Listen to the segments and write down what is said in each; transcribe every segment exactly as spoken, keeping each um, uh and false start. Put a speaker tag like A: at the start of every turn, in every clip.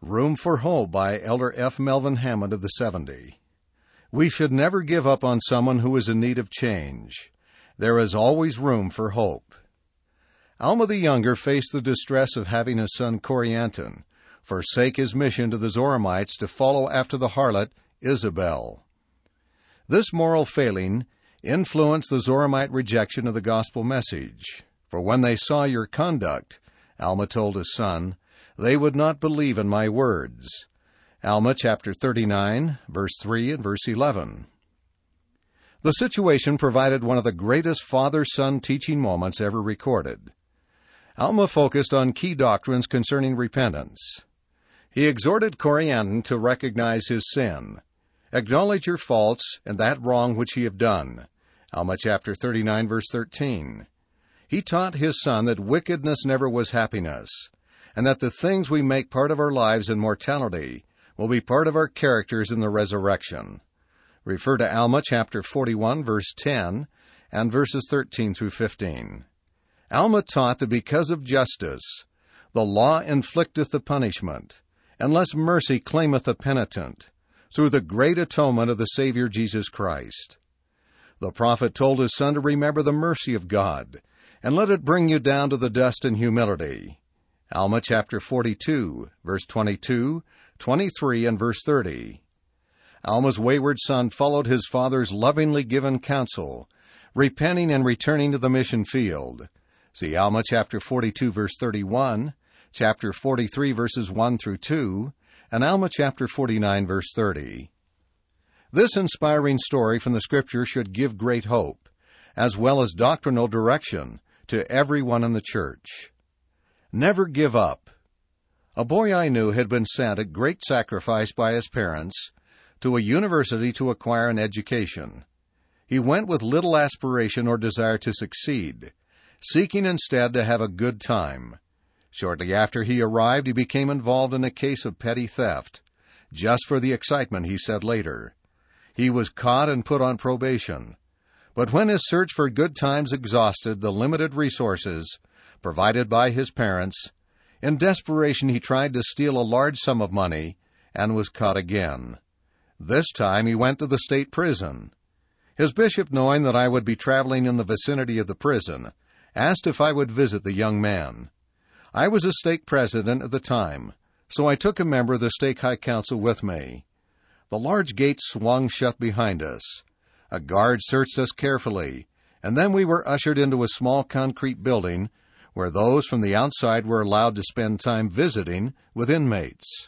A: Room for Hope by Elder F. Melvin Hammond of the seventy. We should never give up on someone who is in need of change. There is always room for hope. Alma the Younger faced the distress of having his son Corianton forsake his mission to the Zoramites to follow after the harlot Isabel. This moral failing influenced the Zoramite rejection of the gospel message. For when they saw your conduct, Alma told his son, they would not believe in my words. Alma chapter thirty-nine, verse three and verse eleven. The situation provided one of the greatest father-son teaching moments ever recorded. Alma focused on key doctrines concerning repentance. He exhorted Corianton to recognize his sin. Acknowledge your faults and that wrong which ye have done. Alma chapter thirty-nine, verse thirteen. He taught his son that wickedness never was happiness, and that the things we make part of our lives in mortality will be part of our characters in the resurrection. Refer to Alma chapter forty-one, verse ten, and verses thirteen through fifteen. Alma taught that because of justice, the law inflicteth the punishment, unless mercy claimeth the penitent, through the great atonement of the Savior Jesus Christ. The prophet told his son to remember the mercy of God, and let it bring you down to the dust in humility. Alma chapter forty-two, verse twenty-two, twenty-three, and verse thirty. Alma's wayward son followed his father's lovingly given counsel, repenting and returning to the mission field. See Alma chapter forty-two, verse thirty-one, chapter forty-three, verses one through two, and Alma chapter forty-nine, verse thirty. This inspiring story from the Scripture should give great hope, as well as doctrinal direction, to everyone in the church. Never give up. A boy I knew had been sent at great sacrifice by his parents to a university to acquire an education. He went with little aspiration or desire to succeed, seeking instead to have a good time. Shortly after he arrived, he became involved in a case of petty theft, just for the excitement, he said later. He was caught and put on probation. But when his search for good times exhausted the limited resources provided by his parents, in desperation he tried to steal a large sum of money and was caught again. This time he went to the state prison. His bishop, knowing that I would be traveling in the vicinity of the prison, asked if I would visit the young man. I was a stake president at the time, so I took a member of the stake high council with me. The large gate swung shut behind us. A guard searched us carefully, and then we were ushered into a small concrete building where those from the outside were allowed to spend time visiting with inmates.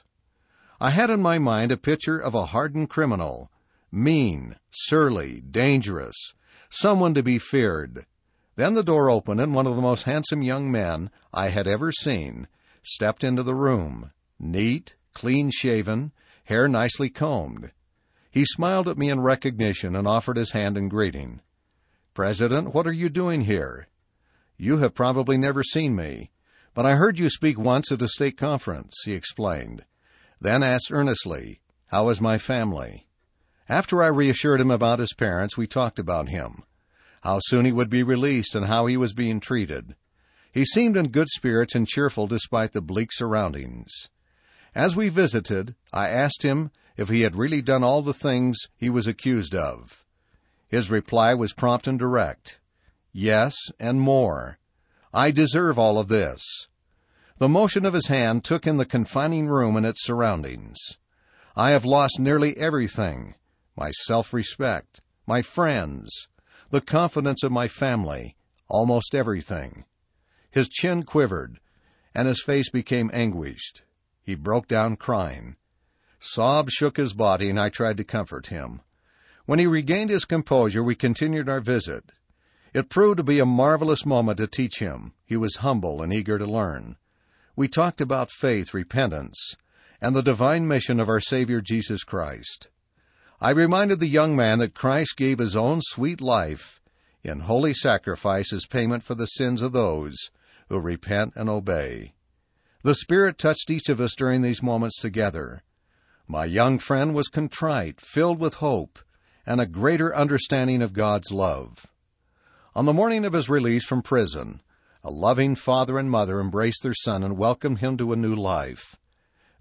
A: I had in my mind a picture of a hardened criminal, mean, surly, dangerous, someone to be feared. Then the door opened, and one of the most handsome young men I had ever seen stepped into the room, neat, clean-shaven, hair nicely combed. He smiled at me in recognition and offered his hand in greeting. "President, what are you doing here? You have probably never seen me, but I heard you speak once at a stake conference," he explained. Then asked earnestly, "How is my family?" After I reassured him about his parents, we talked about him, how soon he would be released, and how he was being treated. He seemed in good spirits and cheerful despite the bleak surroundings. As we visited, I asked him if he had really done all the things he was accused of. His reply was prompt and direct. "Yes, and more. I deserve all of this." The motion of his hand took in the confining room and its surroundings. "I have lost nearly everything, my self-respect, my friends, the confidence of my family, almost everything." His chin quivered, and his face became anguished. He broke down crying. Sobs shook his body, and I tried to comfort him. When he regained his composure, we continued our visit. It proved to be a marvelous moment to teach him. He was humble and eager to learn. We talked about faith, repentance, and the divine mission of our Savior Jesus Christ. I reminded the young man that Christ gave his own sweet life in holy sacrifice as payment for the sins of those who repent and obey. The Spirit touched each of us during these moments together. My young friend was contrite, filled with hope, and a greater understanding of God's love. On the morning of his release from prison, a loving father and mother embraced their son and welcomed him to a new life.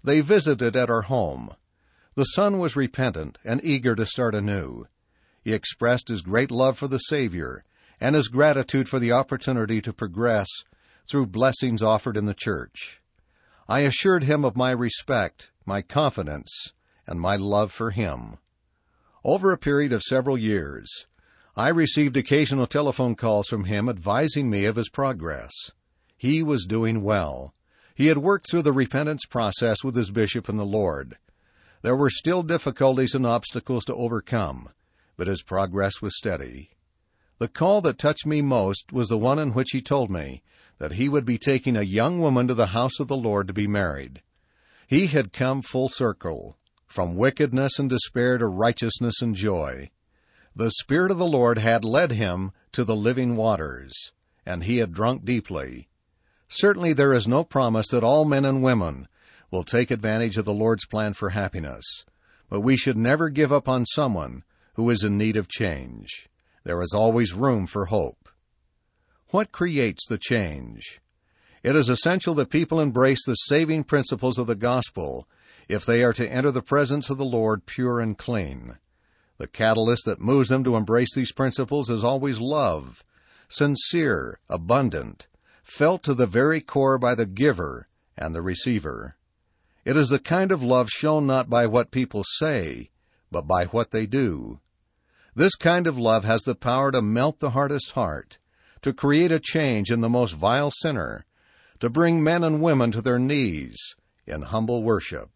A: They visited at our home. The son was repentant and eager to start anew. He expressed his great love for the Savior and his gratitude for the opportunity to progress through blessings offered in the church. I assured him of my respect, my confidence, and my love for him. Over a period of several years, I received occasional telephone calls from him advising me of his progress. He was doing well. He had worked through the repentance process with his bishop and the Lord. There were still difficulties and obstacles to overcome, but his progress was steady. The call that touched me most was the one in which he told me that he would be taking a young woman to the house of the Lord to be married. He had come full circle, from wickedness and despair to righteousness and joy. The Spirit of the Lord had led him to the living waters, and he had drunk deeply. Certainly there is no promise that all men and women will take advantage of the Lord's plan for happiness, but we should never give up on someone who is in need of change. There is always room for hope. What creates the change? It is essential that people embrace the saving principles of the gospel if they are to enter the presence of the Lord pure and clean. The catalyst that moves them to embrace these principles is always love, sincere, abundant, felt to the very core by the giver and the receiver. It is the kind of love shown not by what people say, but by what they do. This kind of love has the power to melt the hardest heart, to create a change in the most vile sinner, to bring men and women to their knees in humble worship.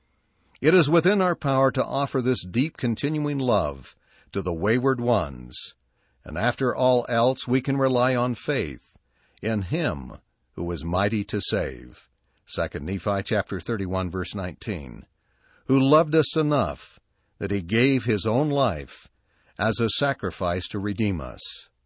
A: It is within our power to offer this deep, continuing love to the wayward ones, and after all else we can rely on faith in Him who is mighty to save. Second Nephi chapter thirty-one, verse nineteen, who loved us enough that He gave His own life as a sacrifice to redeem us.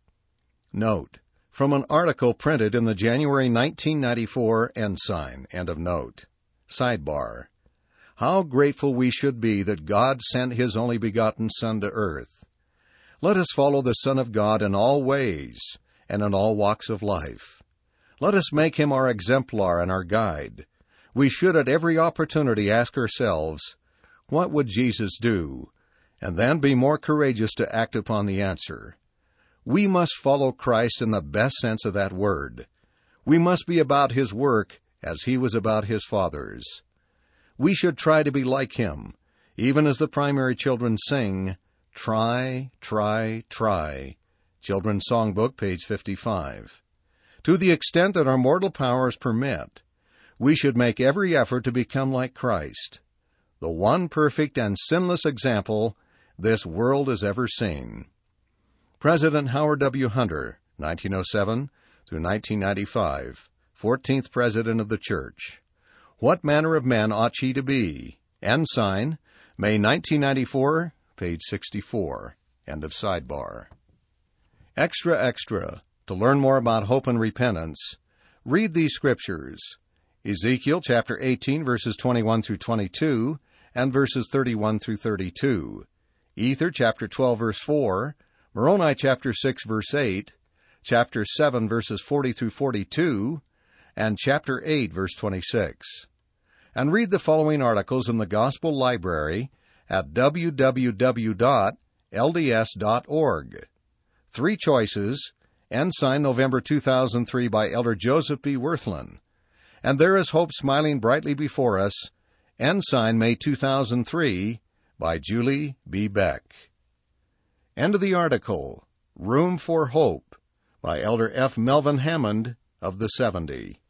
A: Note, from an article printed in the January nineteen ninety-four Ensign, end of note. Sidebar. How grateful we should be that God sent His only begotten Son to earth. Let us follow the Son of God in all ways and in all walks of life. Let us make Him our exemplar and our guide. We should at every opportunity ask ourselves, what would Jesus do? And then be more courageous to act upon the answer. We must follow Christ in the best sense of that word. We must be about His work as He was about His Father's. We should try to be like Him, even as the primary children sing, Try, try, try. Children's Songbook, page fifty-five. To the extent that our mortal powers permit, we should make every effort to become like Christ, the one perfect and sinless example this world has ever seen. President Howard W. Hunter, nineteen oh seven through nineteen ninety-five, fourteenth President of the Church. What manner of men ought ye to be? Ensign, May nineteen ninety-four, page sixty-four. End of sidebar. Extra, extra. To learn more about hope and repentance, read these scriptures. Ezekiel chapter eighteen, verses twenty-one through twenty-two, and verses thirty-one through thirty-two. Ether chapter twelve, verse four, Moroni chapter six, verse eight, chapter seven, verses forty through forty-two, and chapter eight, verse twenty-six. And read the following articles in the Gospel Library at w w w dot l d s dot org. Three choices: Ensign, November two thousand three, by Elder Joseph B. Wirthlin. And There is Hope Smiling Brightly Before Us, Ensign, May two thousand three, by Julie B. Beck. End of the article. Room for Hope, by Elder F. Melvin Hammond of the seventy.